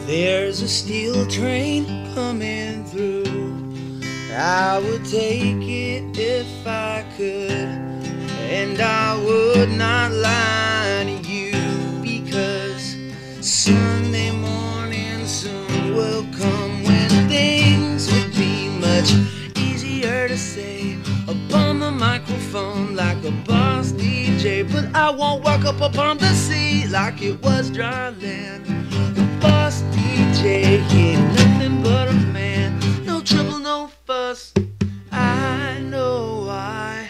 There's a steel train coming through. I would take it if I could, and I would not lie to you, because Sunday morning soon will come when things would be much easier to say upon the microphone like a boss DJ. But I won't walk up upon the sea like it was dry land. The boss DJ ain't nothing but a man. No trouble, no fuss. I know why.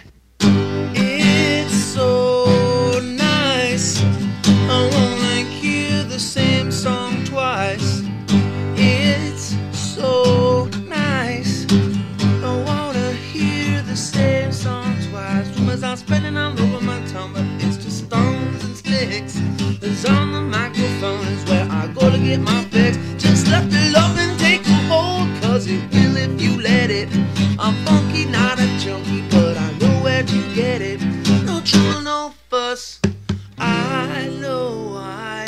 It's so nice. I wanna hear the same song twice. It's so nice. I wanna hear the same song twice. Rumors are spreading all over my tongue, but it's just stones and sticks. It's on the microphone is where I go to get my fix. Just let the loving take a hold, cause it will if you let it. I'm funky, not a junkie, but I know where to get it. No trouble, no fuss. I know why.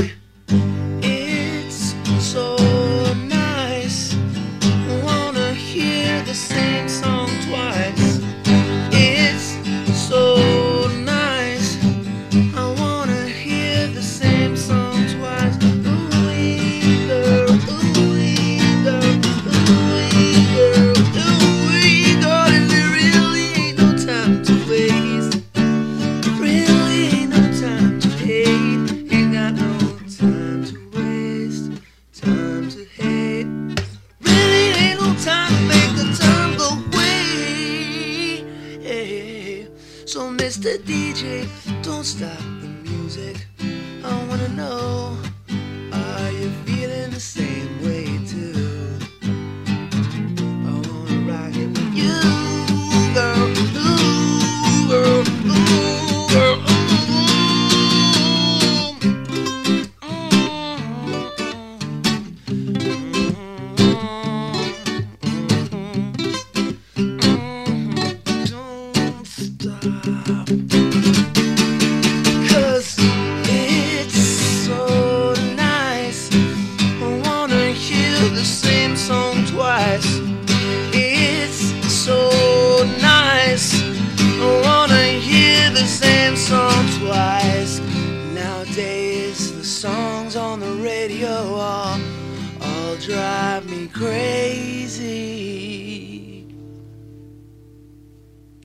It's so nice. I wanna hear the same song twice. It's so nice. I wanna hear the same song twice. Ooh-wee girl, ooh-wee girl, ooh-wee girl, ooh-wee girl. And there really ain't no time to waste. Really ain't no time to hate. Ain't got no time to waste. Time to hate. Really ain't no time to make the time go away. So Mr. DJ, don't stop the music. I wanna know, are you feeling the same way too? I wanna rock it with you, girl. Ooh, girl. Ooh, girl. Don't stop. 'Cause it's so nice. I wanna hear the same song twice. It's so nice. I wanna hear the same song twice. Nowadays the songs on the radio all drive me crazy.